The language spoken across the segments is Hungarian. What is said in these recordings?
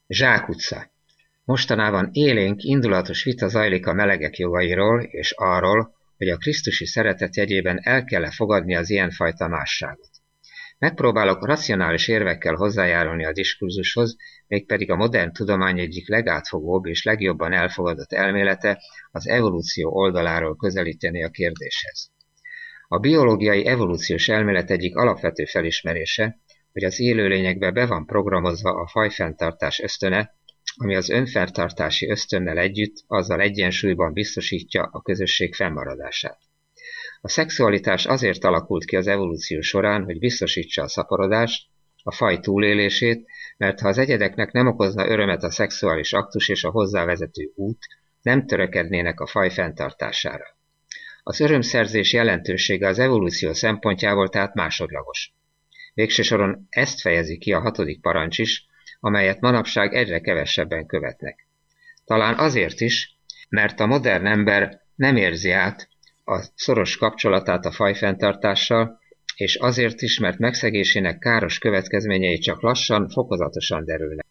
Zsákutca. Mostanában élénk, indulatos vita zajlik a melegek jogairól és arról, hogy a krisztusi szeretet jegyében el kell-e fogadni az ilyenfajta másságot. Megpróbálok racionális érvekkel hozzájárulni a diskurzushoz, mégpedig a modern tudomány egyik legátfogóbb és legjobban elfogadott elmélete az evolúció oldaláról közelíteni a kérdéshez. A biológiai evolúciós elmélet egyik alapvető felismerése, hogy az élőlényekbe be van programozva a fajfenntartás ösztöne, ami az önfenntartási ösztönnel együtt azzal egyensúlyban biztosítja a közösség fennmaradását. A szexualitás azért alakult ki az evolúció során, hogy biztosítsa a szaporodást, a faj túlélését, mert ha az egyedeknek nem okozna örömet a szexuális aktus és a hozzávezető út, nem törekednének a faj fenntartására. Az örömszerzés jelentősége az evolúció szempontjából tehát másodlagos. Végső soron ezt fejezi ki a 6. parancs is, amelyet manapság egyre kevesebben követnek. Talán azért is, mert a modern ember nem érzi át a szoros kapcsolatát a fajfenntartással, és azért is, mert megszegésének káros következményei csak lassan, fokozatosan derülnek.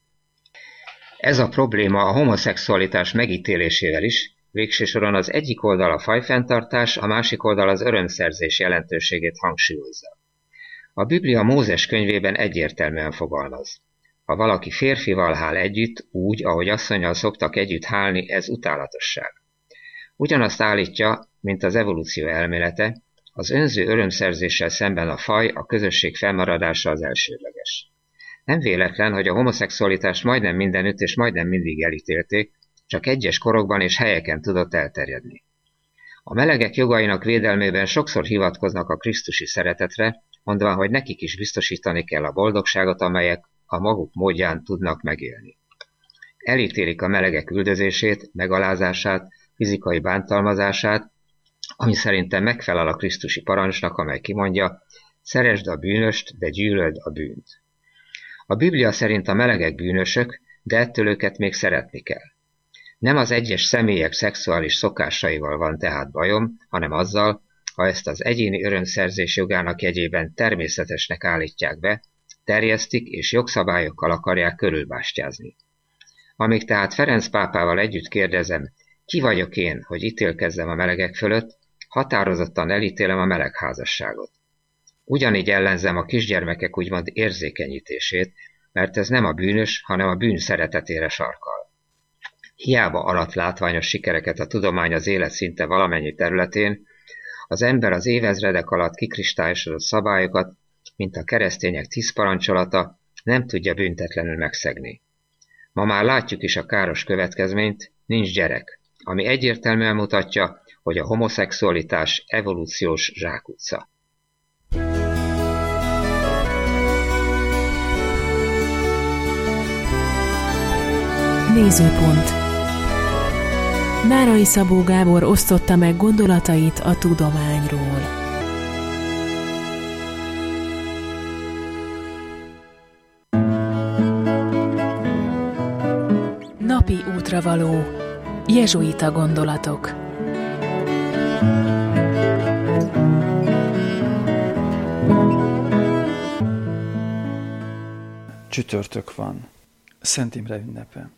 Ez a probléma a homoszexualitás megítélésével is, végső soron az egyik oldal a fajfenntartás, a másik oldal az örömszerzés jelentőségét hangsúlyozza. A Biblia Mózes könyvében egyértelműen fogalmaz. Ha valaki férfival hál együtt, úgy, ahogy asszonnyal szoktak együtt hálni, ez utálatosság. Ugyanazt állítja, mint az evolúció elmélete, az önző örömszerzéssel szemben a faj, a közösség fennmaradása az elsődleges. Nem véletlen, hogy a homoszexualitást majdnem mindenütt és majdnem mindig elítélték, csak egyes korokban és helyeken tudott elterjedni. A melegek jogainak védelmében sokszor hivatkoznak a krisztusi szeretetre, mondván, hogy nekik is biztosítani kell a boldogságot, amelyek a maguk módján tudnak megélni. Elítélik a melegek üldözését, megalázását, fizikai bántalmazását, ami szerintem megfelel a krisztusi parancsnak, amely kimondja, szeresd a bűnöst, de gyűlöld a bűnt. A Biblia szerint a melegek bűnösök, de ettől őket még szeretni kell. Nem az egyes személyek szexuális szokásaival van tehát bajom, hanem azzal, ha ezt az egyéni örömszerzés jogának jegyében természetesnek állítják be, terjesztik és jogszabályokkal akarják körülbástyázni. Amíg tehát Ferenc pápával együtt kérdezem, ki vagyok én, hogy ítélkezzem a melegek fölött, határozottan elítélem a melegházasságot. Ugyanígy ellenzem a kisgyermekek úgymond érzékenyítését, mert ez nem a bűnös, hanem a bűn szeretetére sarkal. Hiába arat látványos sikereket a tudomány az élet szinte valamennyi területén, az ember az évezredek alatt kikristályosodott szabályokat, mint a keresztények 10 parancsolata, nem tudja büntetlenül megszegni. Ma már látjuk is a káros következményt, nincs gyerek, ami egyértelműen mutatja, hogy a homoszexualitás evolúciós zsákutca. Nézőpont. Nárai Szabó Gábor osztotta meg gondolatait a tudományról. Napi útravaló. Jezsuita gondolatok. Csütörtök van. Szent Imre ünnepe.